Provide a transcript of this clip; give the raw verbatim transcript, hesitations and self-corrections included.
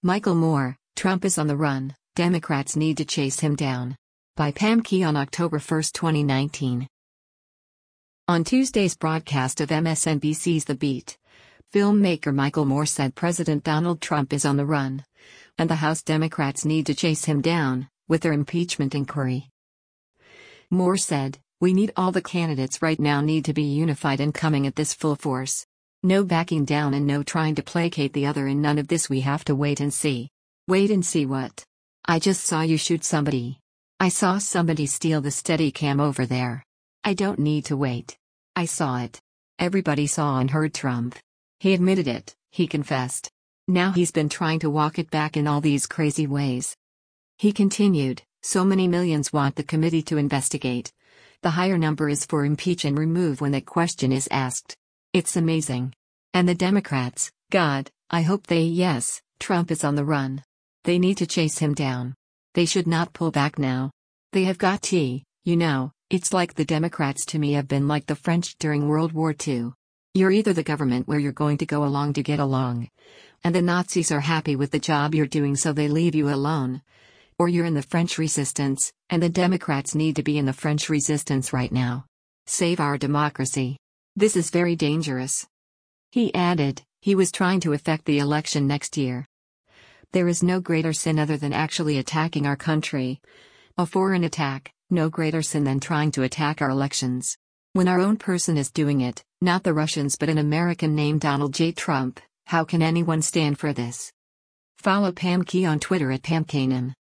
Michael Moore, Trump is on the run, Democrats need to chase him down. By Pam Key on October first, twenty nineteen. On Tuesday's broadcast of M S N B C's The Beat, filmmaker Michael Moore said President Donald Trump is on the run, and the House Democrats need to chase him down, with their impeachment inquiry. Moore said, "We need all the candidates right now need to be unified and coming at this full force. No backing down and no trying to placate the other, and none of this we have to wait and see." Wait and see what? I just saw you shoot somebody. I saw somebody steal the Steadicam over there. I don't need to wait. I saw it. Everybody saw and heard Trump. He admitted it, he confessed. Now he's been trying to walk it back in all these crazy ways. He continued, "So many millions want the committee to investigate. The higher number is for impeach and remove when that question is asked. It's amazing. And the Democrats, God, I hope they yes, Trump is on the run. They need to chase him down. They should not pull back now. They have got to, you know, it's like the Democrats to me have been like the French during World War Two. You're either the government where you're going to go along to get along, and the Nazis are happy with the job you're doing so they leave you alone, or you're in the French resistance, and the Democrats need to be in the French resistance right now. Save our democracy. This is very dangerous." He added, he was trying to affect the election next year. "There is no greater sin other than actually attacking our country. A foreign attack, no greater sin than trying to attack our elections. When our own person is doing it, not the Russians but an American named Donald J. Trump, how can anyone stand for this?" Follow Pam Key on Twitter at Pam Kanem.